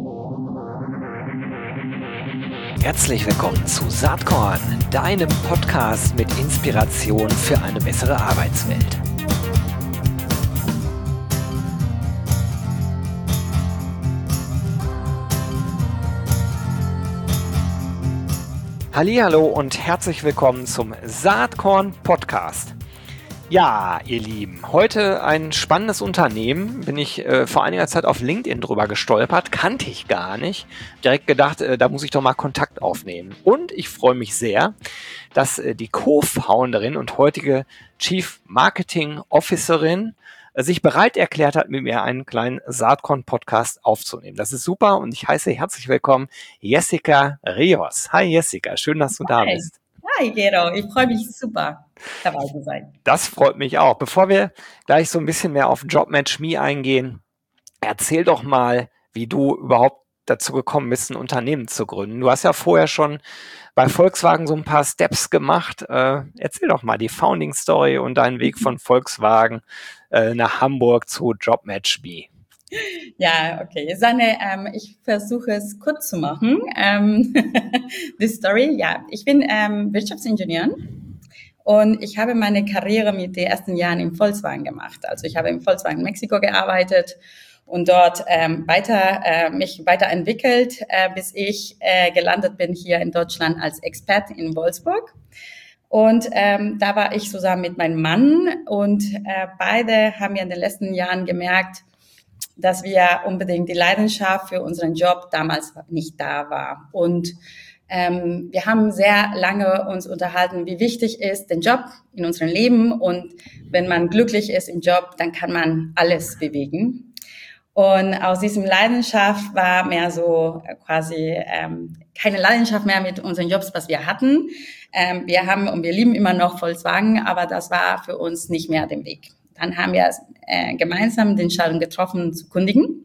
Herzlich willkommen zu Saatkorn, deinem Podcast mit Inspiration für eine bessere Arbeitswelt. Hallihallo und herzlich willkommen zum Saatkorn Podcast. Ja, ihr Lieben, heute ein spannendes Unternehmen, bin ich vor einiger Zeit auf LinkedIn drüber gestolpert, kannte ich gar nicht, direkt gedacht, da muss ich doch mal Kontakt aufnehmen. Und ich freue mich sehr, dass die Co-Founderin und heutige Chief Marketing Officerin sich bereit erklärt hat, mit mir einen kleinen Saatkorn-Podcast aufzunehmen. Das ist super und ich heiße herzlich willkommen Jessica Rios. Hi Jessica, schön, dass du da bist. Hi Gero, ich freue mich super, dabei zu sein. Das freut mich auch. Bevor wir gleich so ein bisschen mehr auf JobMatch.me eingehen, erzähl doch mal, wie du überhaupt dazu gekommen bist, ein Unternehmen zu gründen. Du hast ja vorher schon bei Volkswagen so ein paar Steps gemacht. Erzähl doch mal die Founding Story und deinen Weg von Volkswagen nach Hamburg zu JobMatch.me. Ja, okay. Ich versuche es kurz zu machen. Die Story, ja. Ich bin Wirtschaftsingenieurin und ich habe meine Karriere mit den ersten Jahren im Volkswagen gemacht. Also ich habe im Volkswagen Mexiko gearbeitet und dort mich weiterentwickelt, bis ich gelandet bin hier in Deutschland als Expert in Wolfsburg. Und da war ich zusammen mit meinem Mann und beide haben ja in den letzten Jahren gemerkt, dass wir unbedingt die Leidenschaft für unseren Job damals nicht da war. Und wir haben sehr lange uns unterhalten, wie wichtig ist der Job in unserem Leben. Und wenn man glücklich ist im Job, dann kann man alles bewegen. Und aus diesem Leidenschaft war mehr so quasi keine Leidenschaft mehr mit unseren Jobs, was wir hatten. Wir haben und wir lieben immer noch Volkswagen, aber das war für uns nicht mehr der Weg. Dann haben wir gemeinsam den Entscheidung getroffen, zu kündigen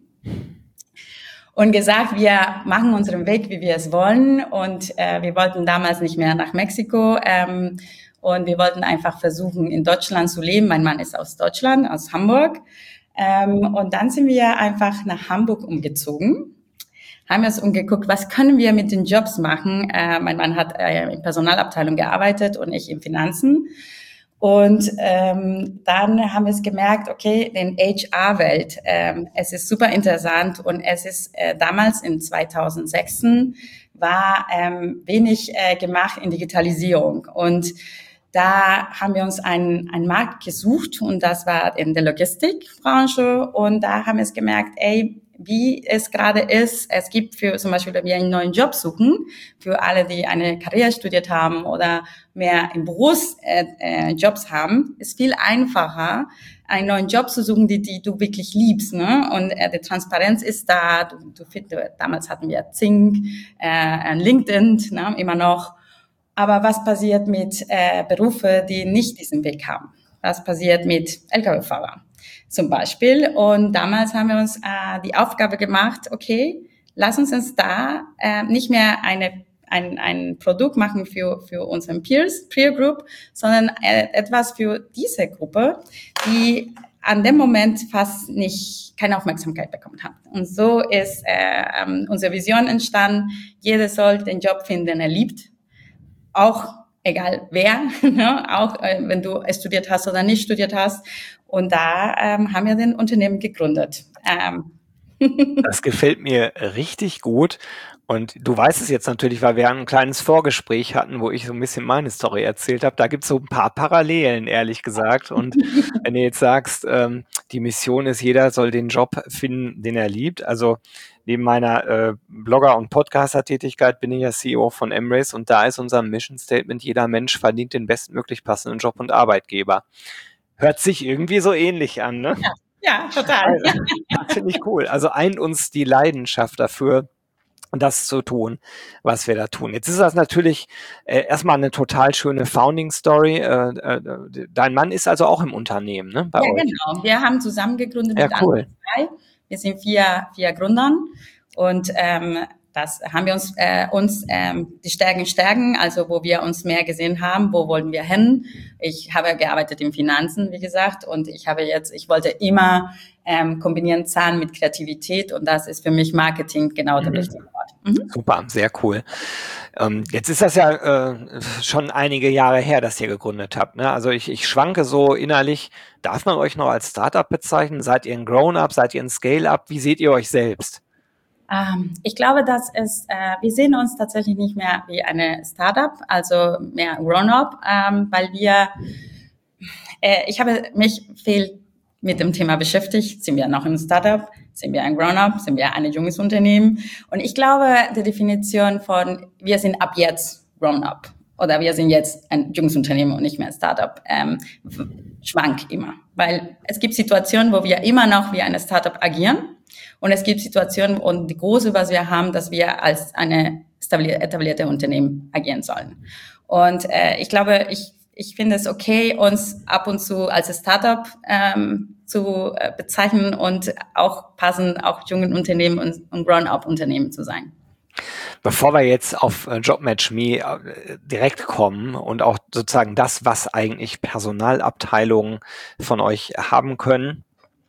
und gesagt, wir machen unseren Weg, wie wir es wollen. Und wir wollten damals nicht mehr nach Mexiko und wir wollten einfach versuchen, in Deutschland zu leben. Mein Mann ist aus Deutschland, aus Hamburg. Und dann sind wir einfach nach Hamburg umgezogen, haben uns umgeguckt, was können wir mit den Jobs machen. Mein Mann hat in Personalabteilung gearbeitet und ich in Finanzen. Und dann haben wir es gemerkt, okay, den HR-Welt, es ist super interessant und es ist damals in 2006 war wenig gemacht in Digitalisierung und da haben wir uns einen Markt gesucht und das war in der Logistikbranche und da haben wir es gemerkt, wie es gerade ist. Es gibt für zum Beispiel, wenn wir einen neuen Job suchen, für alle, die eine Karriere studiert haben oder mehr im Berufs Jobs haben, ist viel einfacher, einen neuen Job zu suchen, die du wirklich liebst, ne? Und die Transparenz ist da. Damals hatten wir Xing, LinkedIn, ne? Immer noch. Aber was passiert mit Berufen, die nicht diesen Weg haben? Was passiert mit Lkw-Fahrern zum Beispiel? Und damals haben wir uns die Aufgabe gemacht, okay, lass uns da nicht mehr ein Produkt machen für unseren Peer Group, sondern etwas für diese Gruppe, die an dem Moment fast keine Aufmerksamkeit bekommen hat. Und so ist unsere Vision entstanden. Jeder soll den Job finden, den er liebt. Auch egal wer, ne? Auch wenn du studiert hast oder nicht studiert hast. Und da haben wir den Unternehmen gegründet. Das gefällt mir richtig gut. Und du weißt es jetzt natürlich, weil wir ein kleines Vorgespräch hatten, wo ich so ein bisschen meine Story erzählt habe. Da gibt es so ein paar Parallelen, ehrlich gesagt. Und wenn du jetzt sagst, die Mission ist, jeder soll den Job finden, den er liebt. Also neben meiner Blogger- und Podcaster-Tätigkeit bin ich ja CEO von Embrace und da ist unser Mission Statement, jeder Mensch verdient den bestmöglich passenden Job und Arbeitgeber. Hört sich irgendwie so ähnlich an, ne? Ja, total. Das finde ich cool. Also eint uns die Leidenschaft dafür, das zu tun, was wir da tun. Jetzt ist das natürlich erstmal eine total schöne Founding-Story. Dein Mann ist also auch im Unternehmen, ne? Ja, genau. Wir haben zusammen gegründet mit cool. anderen zwei. Wir sind vier Gründern und das haben wir uns die Stärken stärken, also wo wir uns mehr gesehen haben, wo wollen wir hin. Ich habe gearbeitet in Finanzen, wie gesagt, und ich wollte immer kombinieren Zahlen mit Kreativität, und das ist für mich Marketing genau der richtige Ort. Super, sehr cool. Jetzt ist das ja schon einige Jahre her, dass ihr gegründet habt. Ne? Also ich schwanke so innerlich. Darf man euch noch als Startup bezeichnen? Seid ihr ein Grown-up? Seid ihr ein Scale-up? Wie seht ihr euch selbst? Ich glaube, wir sehen uns tatsächlich nicht mehr wie eine Startup, also mehr Grown-up, weil ich habe mich viel mit dem Thema beschäftigt. Sind wir noch ein Startup? Sind wir ein Grown-up? Sind wir ein junges Unternehmen? Und ich glaube, die Definition von wir sind ab jetzt Grown-up oder wir sind jetzt ein junges Unternehmen und nicht mehr ein Startup, schwankt immer. Weil es gibt Situationen, wo wir immer noch wie eine Startup agieren. Und es gibt Situationen, und die große, was wir haben, dass wir als eine etablierte Unternehmen agieren sollen. Und ich glaube, ich finde es okay, uns ab und zu als Startup zu bezeichnen und auch passend auch jungen Unternehmen und Grown-up-Unternehmen zu sein. Bevor wir jetzt auf JobMatchMe direkt kommen und auch sozusagen das, was eigentlich Personalabteilungen von euch haben können,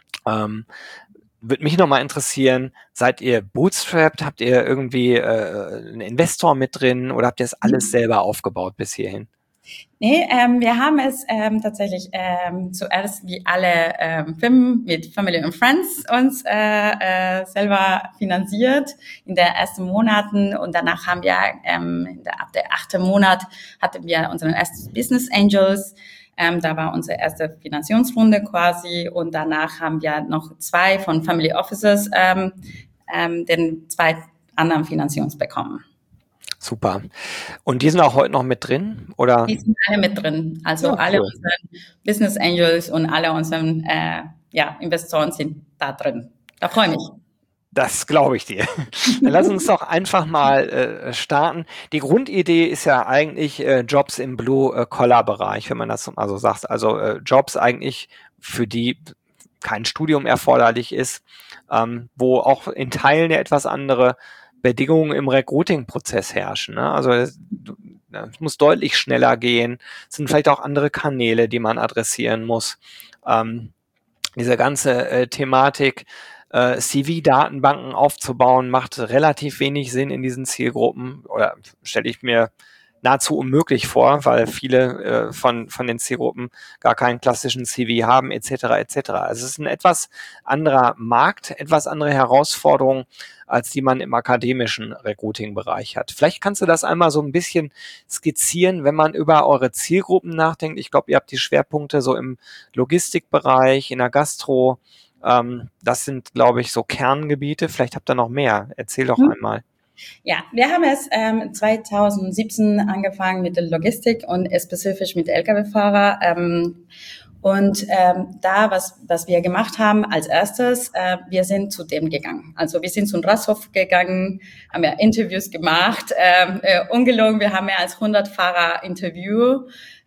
würde mich nochmal interessieren, seid ihr bootstrapped, habt ihr irgendwie einen Investor mit drin oder habt ihr das alles selber aufgebaut bis hierhin? Nee, wir haben es tatsächlich zuerst wie alle Firmen mit Family and Friends uns selber finanziert in den ersten Monaten, und danach haben wir ab der 8. Monat hatten wir unseren ersten Business Angels. Da war unsere erste Finanzierungsrunde quasi, und danach haben wir noch 2 von Family Offices den 2 anderen Finanzierungs bekommen. Super. Und die sind auch heute noch mit drin, oder? Die sind alle mit drin. Also alle unsere Business Angels und alle unseren Investoren sind da drin. Da freue ich mich. Das glaube ich dir. Dann lass uns doch einfach mal starten. Die Grundidee ist ja eigentlich Jobs im Blue-Collar-Bereich, wenn man das mal so sagt. Also Jobs eigentlich, für die kein Studium erforderlich ist, wo auch in Teilen ja etwas andere Bedingungen im Recruiting-Prozess herrschen. Ne? Also es muss deutlich schneller gehen. Es sind vielleicht auch andere Kanäle, die man adressieren muss. Diese ganze Thematik, CV-Datenbanken aufzubauen, macht relativ wenig Sinn in diesen Zielgruppen, oder stelle ich mir nahezu unmöglich vor, weil viele von den Zielgruppen gar keinen klassischen CV haben, etc. etc. Also es ist ein etwas anderer Markt, etwas andere Herausforderungen, als die man im akademischen Recruiting-Bereich hat. Vielleicht kannst du das einmal so ein bisschen skizzieren, wenn man über eure Zielgruppen nachdenkt. Ich glaube, ihr habt die Schwerpunkte so im Logistikbereich, in der Gastro. Das sind, glaube ich, so Kerngebiete. Vielleicht habt ihr noch mehr. Erzähl doch einmal. Ja, wir haben es 2017 angefangen mit der Logistik und spezifisch mit Lkw-Fahrer. Was wir gemacht haben als erstes, wir sind zu dem gegangen. Also wir sind zum Rasthof gegangen, haben ja Interviews gemacht, ungelogen, wir haben mehr als 100 Fahrer Interview.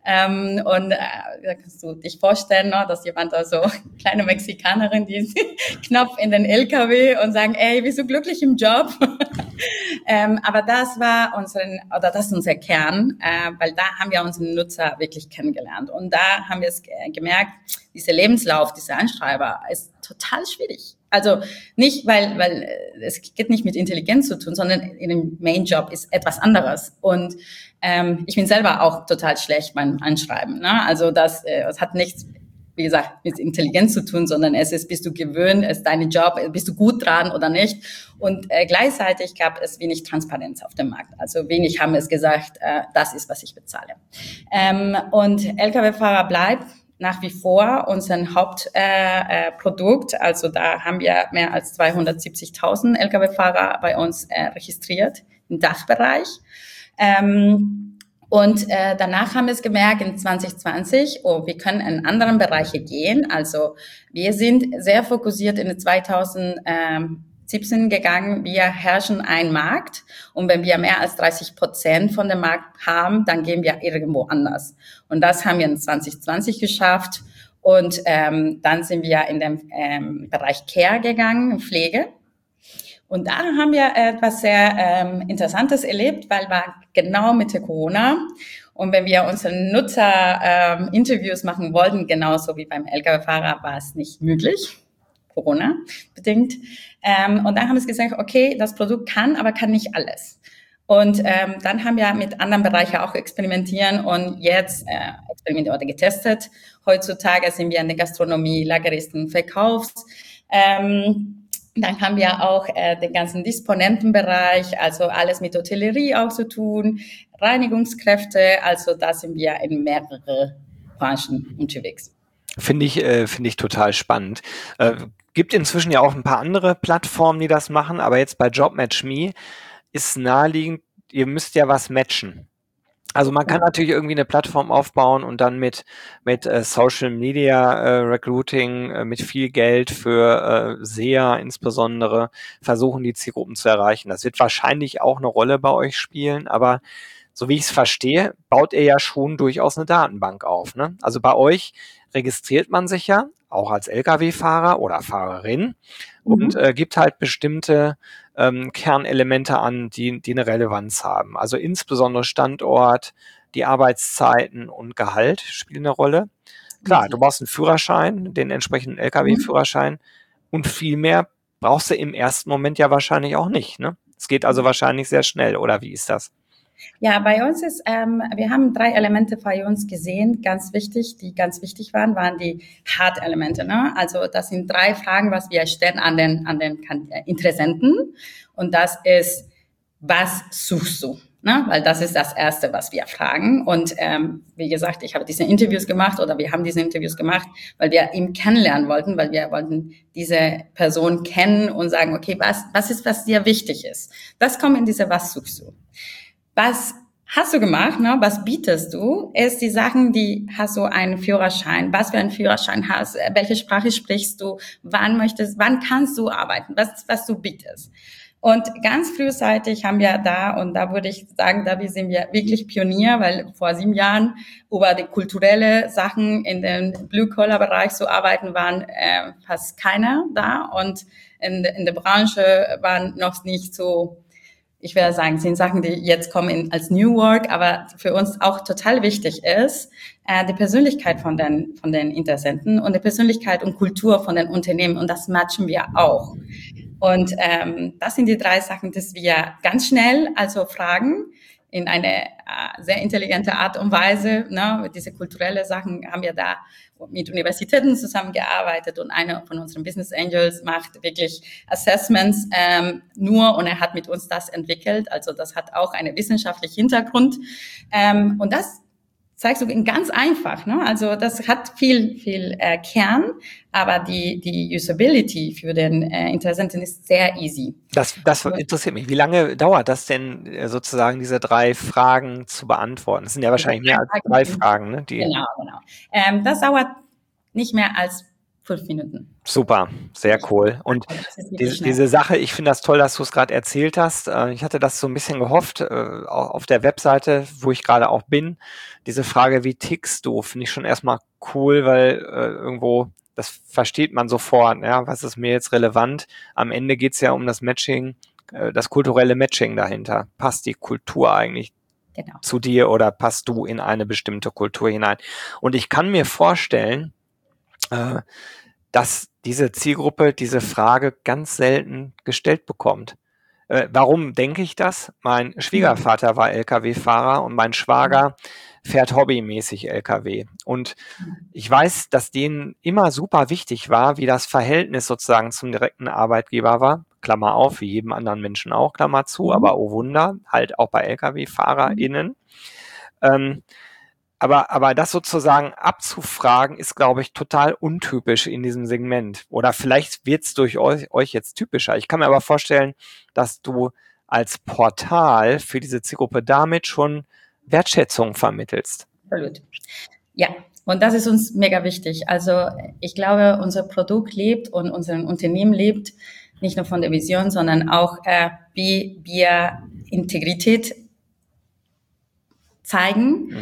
Da kannst du dich vorstellen, ne, dass jemand da so, kleine Mexikanerin, die Knopf in den LKW und sagen, ey, bist du glücklich im Job? Aber das ist unser Kern, weil da haben wir unseren Nutzer wirklich kennengelernt. Und da haben wir es gemerkt, dieser Lebenslauf, dieser Anschreiber ist total schwierig. Also nicht, weil es geht nicht mit Intelligenz zu tun, sondern in dem Main-Job ist etwas anderes. Und ich bin selber auch total schlecht beim Anschreiben. Ne? Also das hat nichts, wie gesagt, mit Intelligenz zu tun, sondern es ist, bist du gewöhnt, es ist dein Job, bist du gut dran oder nicht. Und gleichzeitig gab es wenig Transparenz auf dem Markt. Also wenig haben es gesagt, das ist, was ich bezahle. Und Lkw-Fahrer bleibt nach wie vor unser Hauptprodukt. Also da haben wir mehr als 270.000 Lkw-Fahrer bei uns registriert im Dachbereich. Danach haben wir es gemerkt in 2020, wir können in anderen Bereiche gehen. Also wir sind sehr fokussiert in 2017 gegangen. Wir herrschen einen Markt, und wenn wir mehr als 30% von dem Markt haben, dann gehen wir irgendwo anders. Und das haben wir in 2020 geschafft. Und dann sind wir in den Bereich Care gegangen, Pflege. Und da haben wir etwas sehr Interessantes erlebt, weil war genau Mitte Corona. Und wenn wir unseren Nutzer Interviews machen wollten, genauso wie beim Lkw-Fahrer, war es nicht möglich, Corona bedingt. Und dann haben wir gesagt, okay, das Produkt kann, aber kann nicht alles. Und dann haben wir mit anderen Bereichen auch experimentieren und jetzt experimentiert oder getestet. Heutzutage sind wir in der Gastronomie, Lageristen, Verkaufs. Dann haben wir auch den ganzen Disponentenbereich, also alles mit Hotellerie auch zu tun, Reinigungskräfte, also da sind wir in mehrere Branchen unterwegs. Finde ich total spannend. Gibt inzwischen ja auch ein paar andere Plattformen, die das machen, aber jetzt bei JobMatchMe ist naheliegend, ihr müsst ja was matchen. Also man kann natürlich irgendwie eine Plattform aufbauen und dann mit Social Media Recruiting, mit viel Geld für SEA insbesondere versuchen, die Zielgruppen zu erreichen. Das wird wahrscheinlich auch eine Rolle bei euch spielen, aber so wie ich es verstehe, baut ihr ja schon durchaus eine Datenbank auf, ne? Also bei euch registriert man sich ja auch als Lkw-Fahrer oder Fahrerin und gibt halt bestimmte Kernelemente an, die eine Relevanz haben. Also insbesondere Standort, die Arbeitszeiten und Gehalt spielen eine Rolle. Klar, du brauchst einen Führerschein, den entsprechenden Lkw-Führerschein und viel mehr brauchst du im ersten Moment ja wahrscheinlich auch nicht, ne? Es geht also wahrscheinlich sehr schnell, oder wie ist das? Ja, bei uns ist, wir haben 3 Elemente bei uns gesehen, ganz wichtig, die ganz wichtig waren die Hard-Elemente, ne? Also, das sind 3 Fragen, was wir stellen an den Interessenten. Und das ist, was suchst du? Ne? Weil das ist das Erste, was wir fragen. Und wie gesagt, ich habe diese Interviews gemacht oder wir haben diese Interviews gemacht, weil wir ihn kennenlernen wollten, weil wir wollten diese Person kennen und sagen, okay, was ist, was dir wichtig ist? Das kommt in diese, was suchst du? Was hast du gemacht, ne? Was bietest du? Ist die Sachen, hast du einen Führerschein? Was für einen Führerschein hast? Welche Sprache sprichst du? Wann kannst du arbeiten? Was du bietest? Und ganz frühzeitig haben wir und da würde ich sagen, sind wir wirklich Pionier, weil vor 7 Jahren über die kulturelle Sachen in den Blue-Collar-Bereich zu arbeiten, waren fast keiner da. Und in der Branche waren noch nicht so, ich würde sagen, sind Sachen, die jetzt kommen als New Work, aber für uns auch total wichtig ist, die Persönlichkeit von den Interessenten und die Persönlichkeit und Kultur von den Unternehmen. Und das matchen wir auch. Und das sind die 3 Sachen, dass wir ganz schnell also fragen, in eine sehr intelligente Art und Weise. Ne? Diese kulturelle Sachen haben wir da mit Universitäten zusammengearbeitet und einer von unseren Business Angels macht wirklich Assessments und er hat mit uns das entwickelt. Also das hat auch einen wissenschaftlichen Hintergrund. Und das zeigst du ganz einfach, ne? Also das hat viel Kern, aber die Usability für den Interessenten ist sehr easy. Das interessiert mich. Wie lange dauert das denn sozusagen, diese 3 Fragen zu beantworten? Das sind ja wahrscheinlich mehr als 3 Fragen, ne? Genau. Das dauert nicht mehr als 5 Minuten. Super, sehr cool. Und diese Sache, ich finde das toll, dass du es gerade erzählt hast. Ich hatte das so ein bisschen gehofft, auf der Webseite, wo ich gerade auch bin. Diese Frage, wie tickst du, finde ich schon erstmal cool, weil irgendwo, das versteht man sofort, ja, was ist mir jetzt relevant? Am Ende geht es ja um das Matching, das kulturelle Matching dahinter. Passt die Kultur eigentlich zu dir oder passt du in eine bestimmte Kultur hinein? Und ich kann mir vorstellen, dass diese Zielgruppe diese Frage ganz selten gestellt bekommt. Warum denke ich das? Mein Schwiegervater war Lkw-Fahrer und mein Schwager fährt hobbymäßig Lkw. Und ich weiß, dass denen immer super wichtig war, wie das Verhältnis sozusagen zum direkten Arbeitgeber war. Klammer auf, wie jedem anderen Menschen auch, Klammer zu, aber oh Wunder, halt auch bei Lkw-FahrerInnen. Aber das sozusagen abzufragen, ist, glaube ich, total untypisch in diesem Segment. Oder vielleicht wird es durch euch jetzt typischer. Ich kann mir aber vorstellen, dass du als Portal für diese Zielgruppe damit schon Wertschätzung vermittelst. Absolut. Ja, und das ist uns mega wichtig. Also ich glaube, unser Produkt lebt und unser Unternehmen lebt nicht nur von der Vision, sondern auch, wie wir Integrität zeigen.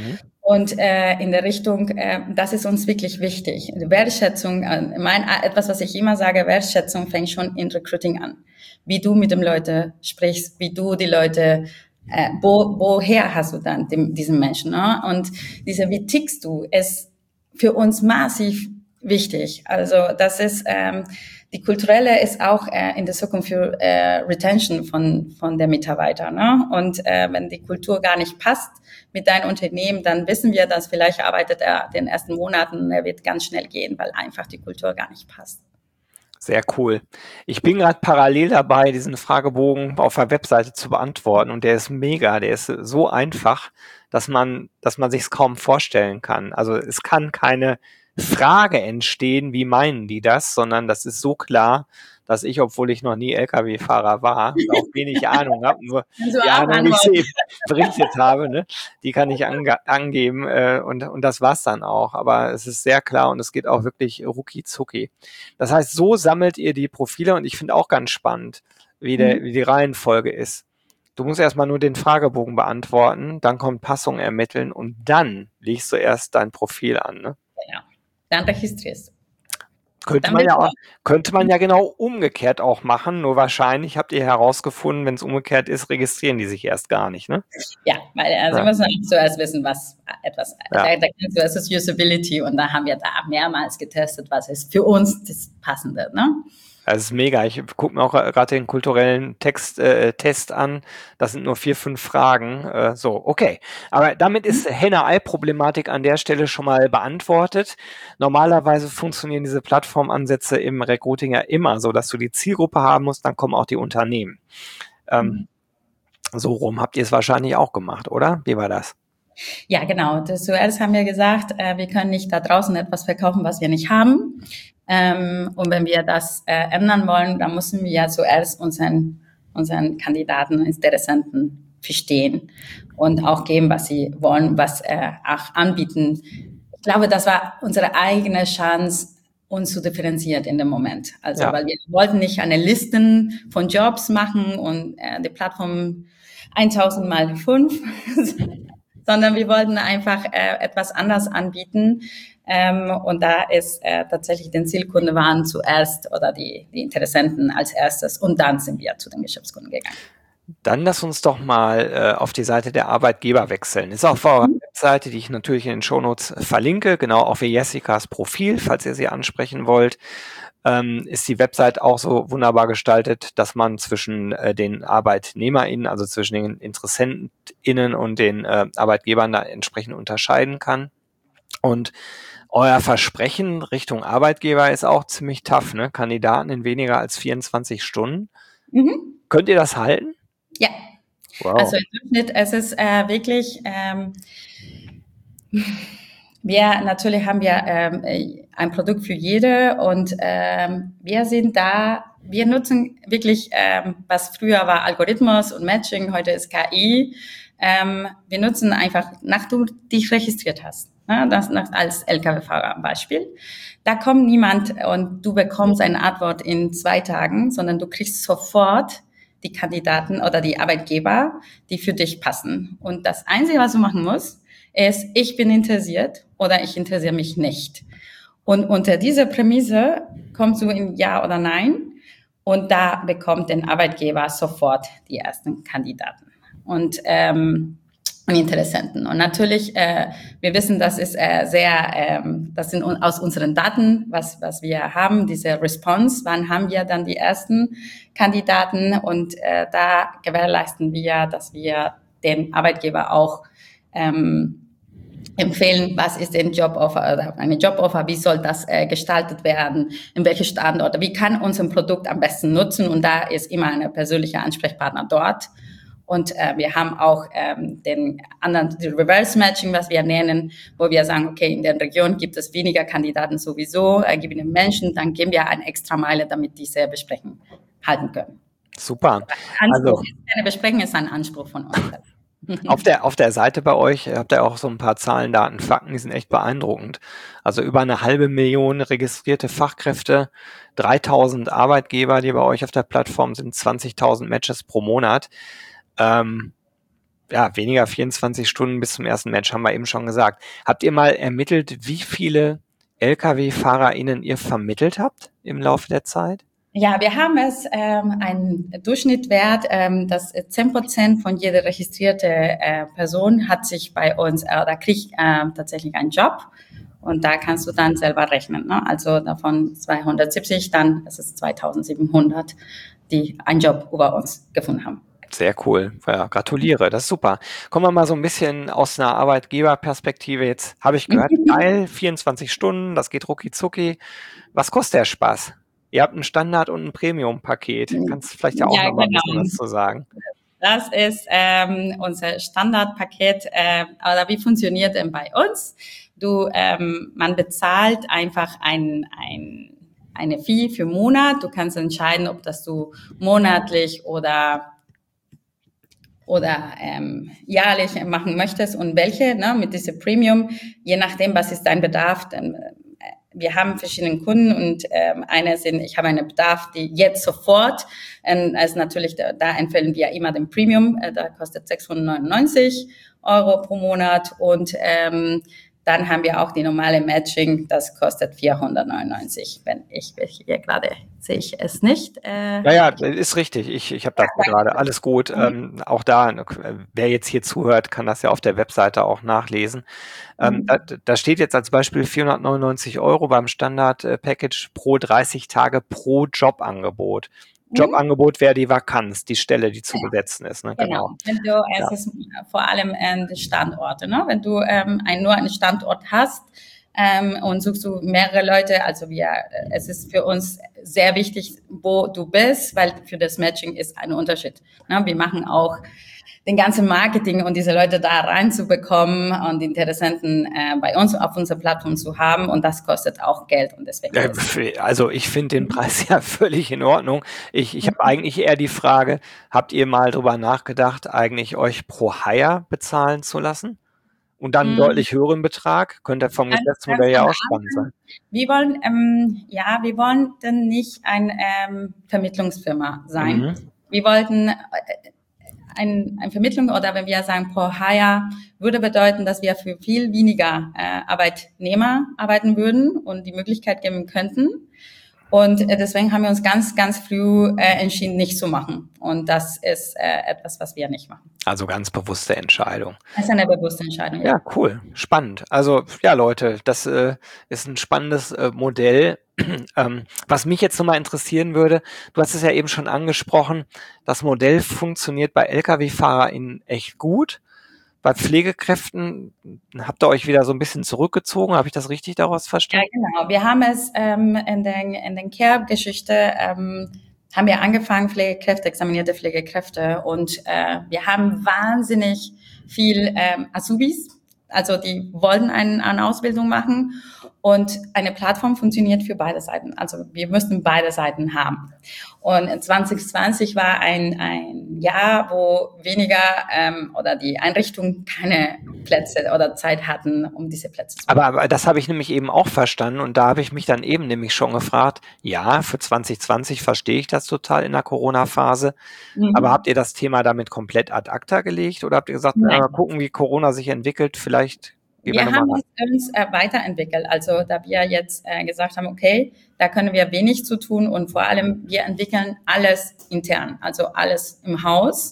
Und in der Richtung, das ist uns wirklich wichtig. Wertschätzung, etwas, was ich immer sage, Wertschätzung fängt schon in Recruiting an. Wie du mit den Leuten sprichst, wie du die Leute, woher hast du dann diesen Menschen? Ne? Und wie tickst du, ist für uns massiv wichtig. Also das ist die kulturelle ist auch in der Zukunft für Retention von der Mitarbeiter. Ne? Und wenn die Kultur gar nicht passt mit deinem Unternehmen, dann wissen wir, dass vielleicht arbeitet er den ersten Monaten, er wird ganz schnell gehen, weil einfach die Kultur gar nicht passt. Sehr cool. Ich bin gerade parallel dabei, diesen Fragebogen auf der Webseite zu beantworten und der ist mega, der ist so einfach, dass man sich es kaum vorstellen kann. Also es kann keine Frage entstehen, wie meinen die das, sondern das ist so klar, dass ich, obwohl ich noch nie Lkw-Fahrer war, auch wenig Ahnung habe, nur Also die auch Ahnung, wie ich sie eben berichtet habe, ne, die kann ich angeben und das war's dann auch. Aber es ist sehr klar und es geht auch wirklich rucki zucki. Das heißt, so sammelt ihr die Profile und ich finde auch ganz spannend, wie die Reihenfolge ist. Du musst erstmal nur den Fragebogen beantworten, dann kommt Passung ermitteln und dann legst du erst dein Profil an. Ne? Genau. Dann registrierst du. Könnte man ja genau umgekehrt auch machen, nur wahrscheinlich habt ihr herausgefunden, wenn es umgekehrt ist, registrieren die sich erst gar nicht, ne? Ja, weil sie müssen zuerst wissen, was etwas, da kennst du, es ist Usability und da haben wir da mehrmals getestet, was ist für uns das Passende, ne? Das ist mega. Ich gucke mir auch gerade den kulturellen Test an. Das sind nur 4, 5 Fragen. So, okay. Aber damit ist Henne-Ei-Problematik an der Stelle schon mal beantwortet. Normalerweise funktionieren diese Plattformansätze im Recruiting ja immer so, dass du die Zielgruppe haben musst, dann kommen auch die Unternehmen. So rum habt ihr es wahrscheinlich auch gemacht, oder? Wie war das? Ja, genau. Zuerst haben wir gesagt, wir können nicht da draußen etwas verkaufen, was wir nicht haben. Und wenn wir das ändern wollen, dann müssen wir ja zuerst unseren Kandidaten, Interessenten verstehen und auch geben, was sie wollen, was auch anbieten. Ich glaube, das war unsere eigene Chance, uns zu differenzieren in dem Moment. Also, weil wir wollten nicht eine Listen von Jobs machen und die Plattform 1000 mal 5, sondern wir wollten einfach etwas anders anbieten. Und da ist tatsächlich den Zielkunden waren zuerst oder die Interessenten als erstes und dann sind wir zu den Geschäftskunden gegangen. Dann lass uns doch mal auf die Seite der Arbeitgeber wechseln. Ist auf eurer Webseite, die ich natürlich in den Shownotes verlinke, genau auch wie Jessicas Profil, falls ihr sie ansprechen wollt. Ist die Website auch so wunderbar gestaltet, dass man zwischen den ArbeitnehmerInnen, also zwischen den InteressentInnen und den Arbeitgebern da entsprechend unterscheiden kann. Und euer Versprechen Richtung Arbeitgeber ist auch ziemlich tough, ne? Kandidaten in weniger als 24 Stunden. Könnt ihr das halten? Ja. Wow. Also im Durchschnitt, es ist wirklich, natürlich haben wir ein Produkt für jede und wir nutzen wirklich, was früher war Algorithmus und Matching, heute ist KI. Wir nutzen einfach, nach du dich registriert hast, ne, das als Lkw-Fahrer Beispiel. Da kommt niemand und du bekommst eine Antwort in 2 Tagen, sondern du kriegst sofort die Kandidaten oder die Arbeitgeber, die für dich passen. Und das Einzige, was du machen musst, ist, ich bin interessiert oder ich interessiere mich nicht. Und unter dieser Prämisse kommst du in Ja oder Nein und da bekommt der Arbeitgeber sofort die ersten Kandidaten und Interessenten. Und natürlich, wir wissen, das ist das sind aus unseren Daten, was wir haben, diese Response, wann haben wir dann die ersten Kandidaten und da gewährleisten wir, dass wir den Arbeitgeber auch empfehlen, was ist ein Joboffer oder eine Joboffer, wie soll das gestaltet werden, in welche Standorte, wie kann unser Produkt am besten nutzen und da ist immer ein persönlicher Ansprechpartner dort. Und wir haben auch den Reverse Matching, was wir nennen, wo wir sagen, okay, in der Region gibt es weniger Kandidaten sowieso, geben den Menschen, dann geben wir eine extra Meile, damit diese Besprechung halten können. Super. Also eine Besprechung ist ein Anspruch von uns. Auf der Seite bei euch habt ihr auch so ein paar Zahlen, Daten, Fakten, die sind echt beeindruckend. Also über 500.000 registrierte Fachkräfte, 3.000 Arbeitgeber, die bei euch auf der Plattform sind, 20.000 Matches pro Monat. ja, weniger 24 Stunden bis zum ersten Match, haben wir eben schon gesagt. Habt ihr mal ermittelt, wie viele Lkw-FahrerInnen ihr vermittelt habt im Laufe der Zeit? Ja, wir haben es einen Durchschnittwert, dass 10% von jeder registrierte Person hat sich bei uns oder kriegt tatsächlich einen Job. Und da kannst du dann selber rechnen. Ne? Also davon 270, dann ist es 2700, die einen Job über uns gefunden haben. Sehr cool. Ja, gratuliere, das ist super. Kommen wir mal so ein bisschen aus einer Arbeitgeberperspektive. Jetzt habe ich gehört, geil, 24 Stunden, das geht rucki zucki. Was kostet der Spaß? Ihr habt ein Standard- und ein Premium-Paket. Kannst vielleicht ja auch noch mal ein bisschen was zu sagen. Das ist unser Standardpaket. Oder wie funktioniert denn bei uns? Man bezahlt einfach eine Fee für Monat. Du kannst entscheiden, ob das du monatlich oder jährlich machen möchtest und welche, ne, mit diesem Premium, je nachdem, was ist dein Bedarf. Wir haben verschiedene Kunden und ich habe einen Bedarf, die jetzt sofort, also natürlich, da empfehlen wir immer den Premium, da kostet 699 Euro pro Monat und dann haben wir auch die normale Matching, das kostet 499. Wenn ich hier gerade sehe ich es nicht. Ja, ist richtig. Ich habe das gerade. Alles gut. Auch da, wer jetzt hier zuhört, kann das ja auf der Webseite auch nachlesen. Da steht jetzt als Beispiel 499 Euro beim Standard-Package pro 30 Tage pro Jobangebot. Jobangebot wäre die Vakanz, die Stelle, die zu besetzen ist. Ne? Genau. Es ist vor allem die Standorte. Ne? Wenn du nur einen Standort hast und suchst du mehrere Leute, also es ist für uns sehr wichtig, wo du bist, weil für das Matching ist ein Unterschied. Ne? Wir machen auch den ganzen Marketing und diese Leute da reinzubekommen und die Interessenten bei uns auf unserer Plattform zu haben und das kostet auch Geld und deswegen. Also ich finde den Preis ja völlig in Ordnung. Ich habe eigentlich eher die Frage, habt ihr mal drüber nachgedacht, eigentlich euch pro Hire bezahlen zu lassen? Und dann einen deutlich höheren Betrag? Könnte vom Geschäftsmodell ja auch spannend sein. Wir wollen dann nicht eine Vermittlungsfirma sein. Wir wollten eine Vermittlung oder wenn wir sagen pro Hire, würde bedeuten, dass wir für viel weniger Arbeitnehmer arbeiten würden und die Möglichkeit geben könnten. Und deswegen haben wir uns ganz, ganz früh entschieden, nicht zu machen. Und das ist etwas, was wir nicht machen. Also ganz bewusste Entscheidung. Das ist eine bewusste Entscheidung. Ja, cool. Spannend. Also ja, Leute, das ist ein spannendes Modell. Was mich jetzt nochmal interessieren würde, du hast es ja eben schon angesprochen, das Modell funktioniert bei Lkw-FahrerInnen echt gut. Bei Pflegekräften habt ihr euch wieder so ein bisschen zurückgezogen. Habe ich das richtig daraus verstanden? Ja, genau. Wir haben es in der Care-Geschichte haben wir angefangen, examinierte Pflegekräfte und wir haben wahnsinnig viel Azubis, also die wollten eine Ausbildung machen und eine Plattform funktioniert für beide Seiten. Also wir müssten beide Seiten haben. Und 2020 war ein Jahr, wo weniger oder die Einrichtungen keine Plätze oder Zeit hatten, um diese Plätze zu machen. Aber das habe ich nämlich eben auch verstanden und da habe ich mich dann eben nämlich schon gefragt, ja, für 2020 verstehe ich das total in der Corona-Phase, aber habt ihr das Thema damit komplett ad acta gelegt oder habt ihr gesagt, mal gucken, wie Corona sich entwickelt, vielleicht wir haben uns weiterentwickelt. Also da wir jetzt gesagt haben, okay, da können wir wenig zu tun und vor allem wir entwickeln alles intern, also alles im Haus.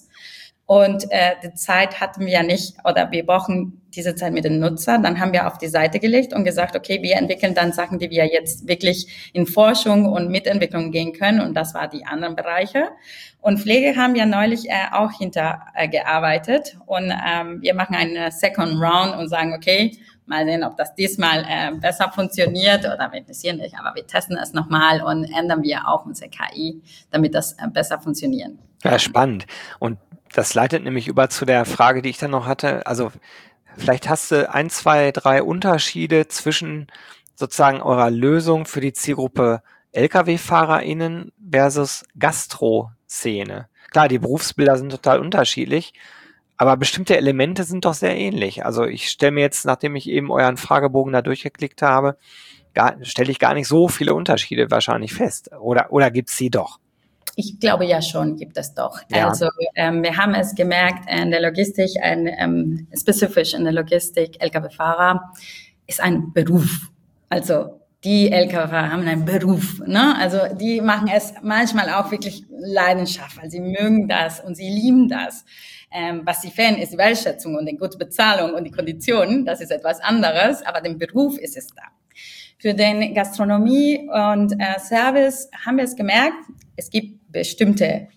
Und die Zeit hatten wir ja nicht oder wir brauchen diese Zeit mit den Nutzern. Dann haben wir auf die Seite gelegt und gesagt, okay, wir entwickeln dann Sachen, die wir jetzt wirklich in Forschung und Mitentwicklung gehen können. Und das war die anderen Bereiche. Und Pflege haben wir neulich auch hintergearbeitet. Und wir machen eine Second Round und sagen, okay, mal sehen, ob das diesmal besser funktioniert oder wir interessieren nicht, aber wir testen es nochmal und ändern wir auch unsere KI, damit das besser funktioniert. Ja, spannend. Und das leitet nämlich über zu der Frage, die ich dann noch hatte. Also vielleicht hast du 1, 2, 3 Unterschiede zwischen sozusagen eurer Lösung für die Zielgruppe Lkw-FahrerInnen versus Gastro-Szene. Klar, die Berufsbilder sind total unterschiedlich, aber bestimmte Elemente sind doch sehr ähnlich. Also ich stelle mir jetzt, nachdem ich eben euren Fragebogen da durchgeklickt habe, stelle ich gar nicht so viele Unterschiede wahrscheinlich fest. Oder gibt's sie doch? Ich glaube ja schon, gibt es doch. Ja. Also wir haben es gemerkt in der Logistik, spezifisch in der Logistik, Lkw-Fahrer ist ein Beruf. Also die Lkw-Fahrer haben einen Beruf. Ne? Also die machen es manchmal auch wirklich Leidenschaft, weil sie mögen das und sie lieben das. Was sie fehlen, ist die Wertschätzung und die gute Bezahlung und die Konditionen. Das ist etwas anderes, aber den Beruf ist es da. Für den Gastronomie und Service haben wir es gemerkt, es gibt bestimmte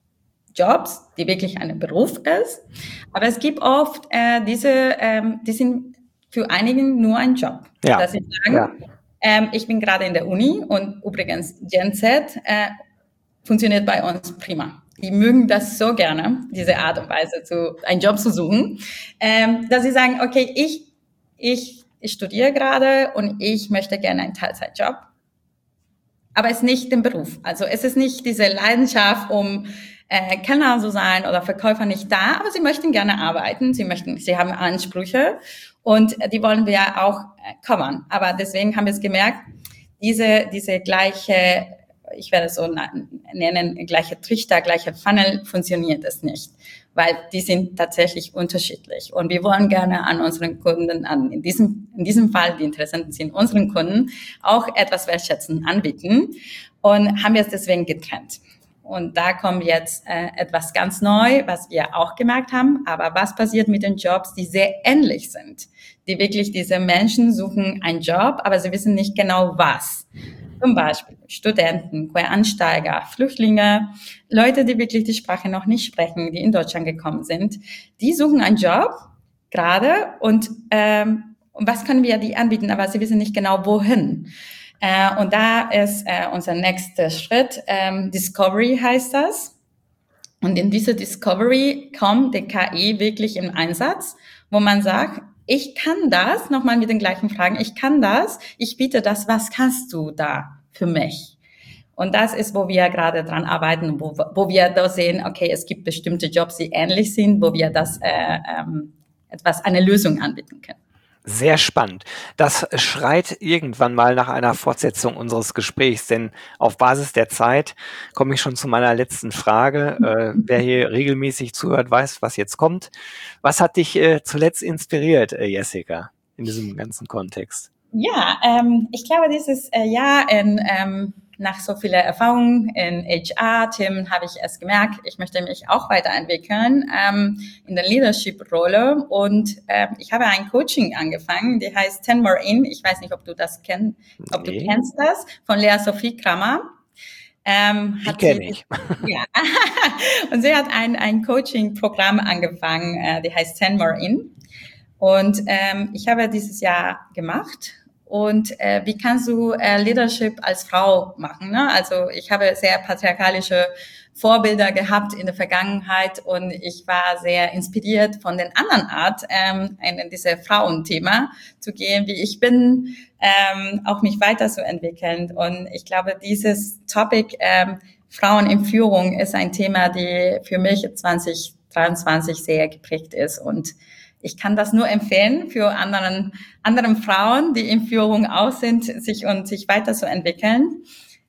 Jobs, die wirklich ein Beruf ist, aber es gibt oft die sind für einigen nur ein Job. Ja. Dass sie sagen, ich bin gerade in der Uni und übrigens Gen Z funktioniert bei uns prima. Die mögen das so gerne, diese Art und Weise, einen Job zu suchen, dass sie sagen, okay, ich studiere gerade und ich möchte gerne einen Teilzeitjob. Aber es ist nicht den Beruf. Also es ist nicht diese Leidenschaft, um Kellner zu sein oder Verkäufer nicht da, aber sie möchten gerne arbeiten, sie haben Ansprüche und die wollen wir auch covern. Aber deswegen haben wir es gemerkt, diese gleiche, ich werde es so nennen, gleiche Trichter, gleiche Funnel funktioniert es nicht, weil die sind tatsächlich unterschiedlich. Und wir wollen gerne an unseren Kunden, in diesem Fall, die Interessenten sind unseren Kunden, auch etwas Wertschätzen anbieten und haben wir es deswegen getrennt. Und da kommt jetzt etwas ganz neu, was wir auch gemerkt haben. Aber was passiert mit den Jobs, die sehr ähnlich sind? Die wirklich, diese Menschen suchen einen Job, aber sie wissen nicht genau was. Zum Beispiel Studenten, Quereinsteiger, Flüchtlinge, Leute, die wirklich die Sprache noch nicht sprechen, die in Deutschland gekommen sind. Die suchen einen Job gerade und was können wir die anbieten, aber sie wissen nicht genau wohin. Und da ist unser nächster Schritt, Discovery heißt das. Und in diese Discovery kommt die KI wirklich im Einsatz, wo man sagt, ich kann das, nochmal mit den gleichen Fragen, ich kann das, ich biete das, was kannst du da für mich? Und das ist, wo wir gerade dran arbeiten, wo wir da sehen, okay, es gibt bestimmte Jobs, die ähnlich sind, wo wir das eine Lösung anbieten können. Sehr spannend. Das schreit irgendwann mal nach einer Fortsetzung unseres Gesprächs, denn auf Basis der Zeit komme ich schon zu meiner letzten Frage. Wer hier regelmäßig zuhört, weiß, was jetzt kommt. Was hat dich zuletzt inspiriert, Jessica, in diesem ganzen Kontext? Ja, ich glaube, dieses Jahr nach so vieler Erfahrungen in HR-Themen habe ich es gemerkt, ich möchte mich auch weiterentwickeln in der Leadership-Rolle und ich habe ein Coaching angefangen, die heißt 10 More In. Ich weiß nicht, ob du das kennst, du kennst das, von Lea Sophie Kramer. Die kenne ich. Ja. Und sie hat ein Coaching-Programm angefangen, die heißt 10 More In. Und ich habe dieses Jahr gemacht. Und wie kannst du Leadership als Frau machen? Ne? Also ich habe sehr patriarchalische Vorbilder gehabt in der Vergangenheit und ich war sehr inspiriert von den anderen Art, in dieses Frauenthema zu gehen, wie ich bin, auch mich weiterzuentwickeln. Und ich glaube, dieses Topic Frauen in Führung ist ein Thema, die für mich 2023 sehr geprägt ist und ich kann das nur empfehlen für anderen Frauen, die in Führung auch sind, sich weiterzuentwickeln.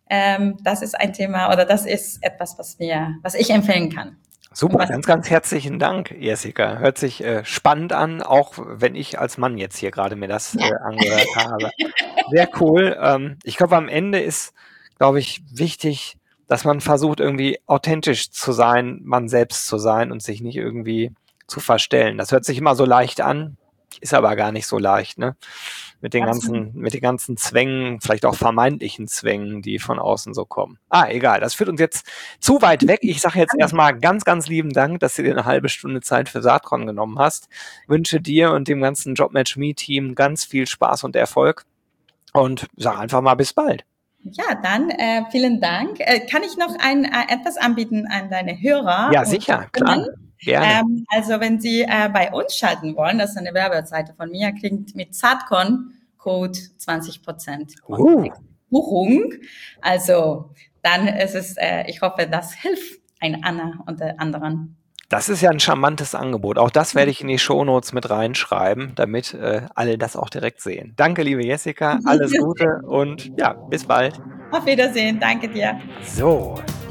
Das ist ein Thema oder das ist etwas, was ich empfehlen kann. Super, ganz, ganz herzlichen Dank, Jessica. Hört sich spannend an, auch wenn ich als Mann jetzt hier gerade mir das angehört habe. Sehr cool. Ich glaube, am Ende ist, glaube ich, wichtig, dass man versucht, irgendwie authentisch zu sein, man selbst zu sein und sich nicht irgendwie zu verstellen. Das hört sich immer so leicht an, ist aber gar nicht so leicht, ne? Mit den ganzen Zwängen, vielleicht auch vermeintlichen Zwängen, die von außen so kommen. Egal, das führt uns jetzt zu weit weg. Ich sage jetzt erstmal ganz, ganz lieben Dank, dass du dir eine halbe Stunde Zeit für Saatkorn genommen hast. Wünsche dir und dem ganzen JobMatchMe-Team ganz viel Spaß und Erfolg und sag einfach mal bis bald. Ja, dann vielen Dank. Kann ich noch etwas anbieten an deine Hörer? Ja, sicher, klar. Gerne. Also wenn Sie bei uns schalten wollen, das ist eine Werbeseite von mir, kriegt mit Saatkorn Code 20% Buchung. Also dann ist es, ich hoffe, das hilft einer und der anderen. Das ist ja ein charmantes Angebot. Auch das werde ich in die Shownotes mit reinschreiben, damit alle das auch direkt sehen. Danke, liebe Jessica. Alles Gute und ja, bis bald. Auf Wiedersehen. Danke dir. So,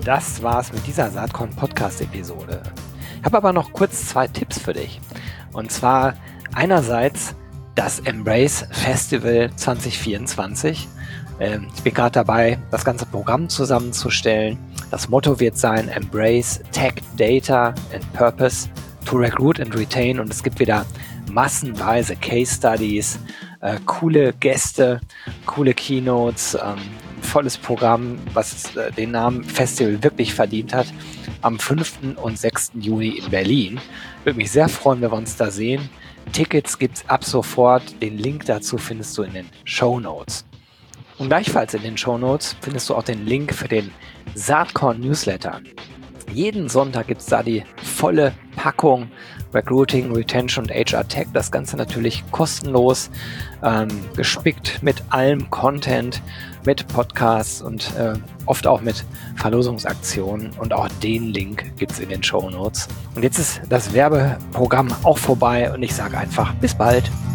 das war's mit dieser Saatkorn Podcast-Episode. Ich habe aber noch kurz 2 Tipps für dich. Und zwar einerseits das Embrace Festival 2024. Ich bin gerade dabei, das ganze Programm zusammenzustellen. Das Motto wird sein: Embrace Tech, Data and Purpose to Recruit and Retain. Und es gibt wieder massenweise Case Studies, coole Gäste, coole Keynotes, volles Programm, was den Namen Festival wirklich verdient hat, am 5. und 6. Juni in Berlin. Würde mich sehr freuen, wenn wir uns da sehen. Tickets gibt's ab sofort. Den Link dazu findest du in den Shownotes. Und gleichfalls in den Shownotes findest du auch den Link für den Saatkorn Newsletter. Jeden Sonntag gibt's da die volle Packung Recruiting, Retention und HR Tech. Das Ganze natürlich kostenlos, gespickt mit allem Content, mit Podcasts und oft auch mit Verlosungsaktionen. Und auch den Link gibt's in den Shownotes. Und jetzt ist das Werbeprogramm auch vorbei und ich sage einfach bis bald.